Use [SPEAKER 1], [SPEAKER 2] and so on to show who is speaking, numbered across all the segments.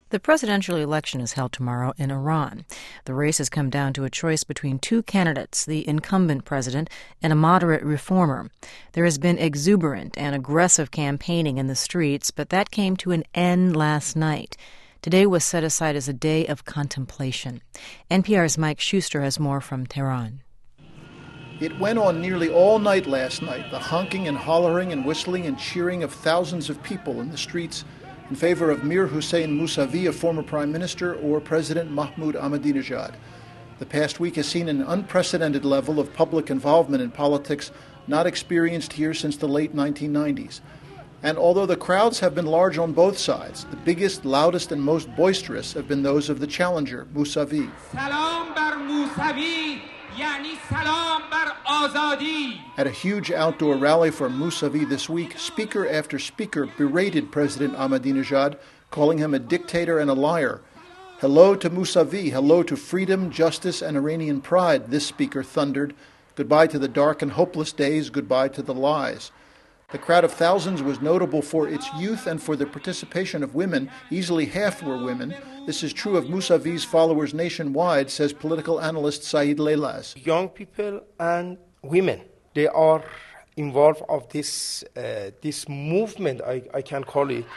[SPEAKER 1] The presidential election is held tomorrow in Iran. The race has come down to a choice between two candidates, the incumbent president and a moderate reformer. There has been exuberant and aggressive campaigning in the streets, but that came to an end last night. Today was set aside as a day of contemplation. NPR's Mike Schuster has more from Tehran.
[SPEAKER 2] It went on nearly all night last night, the honking and hollering and whistling and cheering of thousands of people in the streets in favor of Mir Hossein Mousavi, a former prime minister, or President Mahmoud Ahmadinejad. The past week has seen an unprecedented level of public involvement in politics not experienced here since the late 1990s. And although the crowds have been large on both sides, the biggest, loudest, and most boisterous have been those of the challenger, Mousavi.
[SPEAKER 3] Salam bar Mousavi, yani salam bar Azadi.
[SPEAKER 2] At a huge outdoor rally for Mousavi this week, speaker after speaker berated President Ahmadinejad, calling him a dictator and a liar. Hello to Mousavi, hello to freedom, justice, and Iranian pride, this speaker thundered. Goodbye to the dark and hopeless days, goodbye to the lies. The crowd of thousands was notable for its youth and for the participation of women. Easily half were women. This is true of Mousavi's followers nationwide, says political analyst Saeed Leilaz.
[SPEAKER 4] Young people and women, they are involved of this movement, I can call it.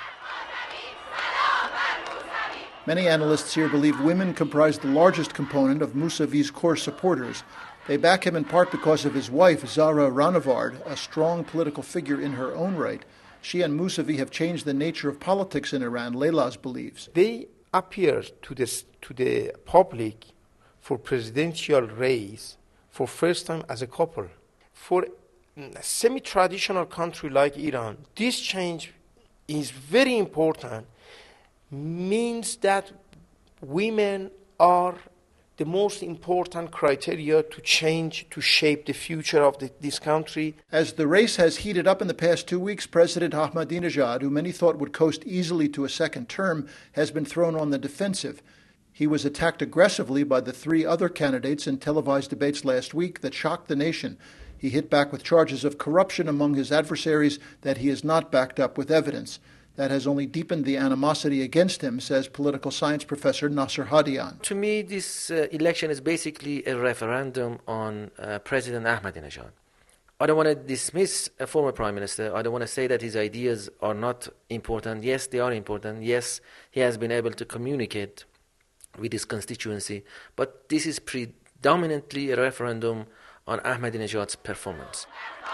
[SPEAKER 2] Many analysts here believe women comprise the largest component of Mousavi's core supporters. They back him in part because of his wife, Zahra Rahnavard, a strong political figure in her own right. She and Mousavi have changed the nature of politics in Iran, Leilaz believes.
[SPEAKER 4] They appear to the public for presidential race for first time as a couple. For a semi-traditional country like Iran, this change is very important, means that women are the most important criteria to change, to shape the future of this country.
[SPEAKER 2] As the race has heated up in the past 2 weeks, President Ahmadinejad, who many thought would coast easily to a second term, has been thrown on the defensive. He was attacked aggressively by the three other candidates in televised debates last week that shocked the nation. He hit back with charges of corruption among his adversaries that he has not backed up with evidence. That has only deepened the animosity against him, says political science professor Nasser Hadian.
[SPEAKER 5] To me, this election is basically a referendum on President Ahmadinejad. I don't want to dismiss a former prime minister. I don't want to say that his ideas are not important. Yes, they are important. Yes, he has been able to communicate with his constituency. But this is predominantly a referendum on Ahmadinejad's performance.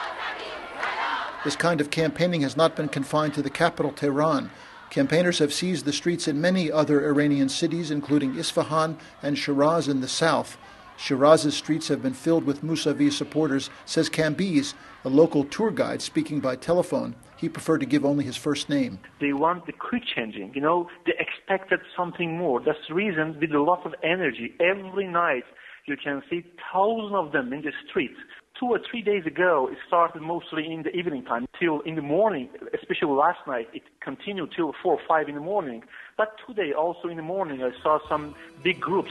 [SPEAKER 2] This kind of campaigning has not been confined to the capital, Tehran. Campaigners have seized the streets in many other Iranian cities, including Isfahan and Shiraz in the south. Shiraz's streets have been filled with Mousavi supporters, says Kambiz, a local tour guide speaking by telephone. He preferred to give only his first name.
[SPEAKER 6] They want the quick changing, they expected something more. That's the reason, with a lot of energy, every night you can see thousands of them in the streets. 2 or 3 days ago, it started mostly in the evening time till in the morning, especially last night. It continued till 4 or 5 in the morning. But today, also in the morning, I saw some big groups.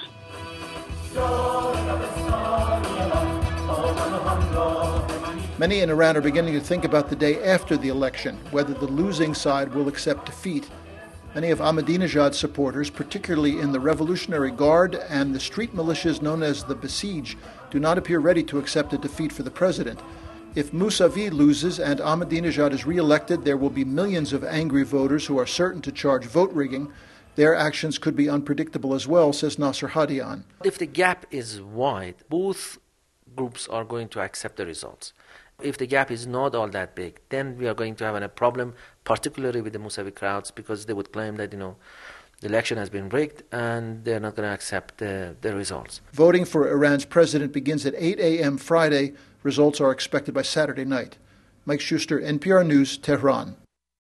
[SPEAKER 2] Many in Iran are beginning to think about the day after the election, whether the losing side will accept defeat. Many of Ahmadinejad's supporters, particularly in the Revolutionary Guard and the street militias known as the Basij, do not appear ready to accept a defeat for the president. If Mousavi loses and Ahmadinejad is re-elected, there will be millions of angry voters who are certain to charge vote rigging. Their actions could be unpredictable as well, says Nasser Hadian.
[SPEAKER 5] If the gap is wide, both groups are going to accept the results. If the gap is not all that big, then we are going to have a problem, particularly with the Mousavi crowds, because they would claim that, the election has been rigged and they're not going to accept the results.
[SPEAKER 2] Voting for Iran's president begins at 8 a.m. Friday. Results are expected by Saturday night. Mike Schuster, NPR News, Tehran.